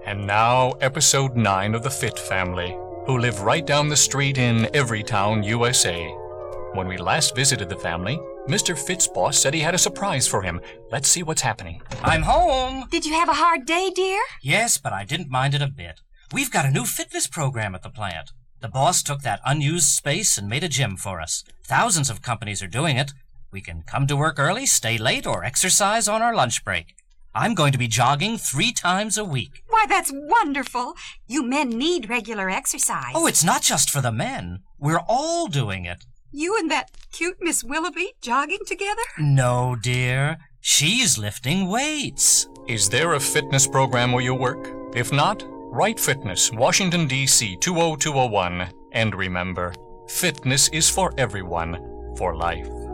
And now, episode 9 of the Fit family, who live right down the street in Everytown, USA. When we last visited the family, Mr. Fit's boss said he had a surprise for him. Let's see what's happening. I'm home. Did you have a hard day, dear? Yes, but I didn't mind it a bit. We've got a new fitness program at the plant. The boss took that unused space and made a gym for us. Thousands of companies are doing it. We can come to work early, stay late, or exercise on our lunch break. I'm going to be jogging 3 times a week. Why, that's wonderful. You men need regular exercise. Oh, it's not just for the men. We're all doing it. You and that cute Miss Willoughby jogging together? No, dear. She's lifting weights. Is there a fitness program where you work? If not, write Fitness, Washington, D.C. 20201. And remember, fitness is for everyone, for life.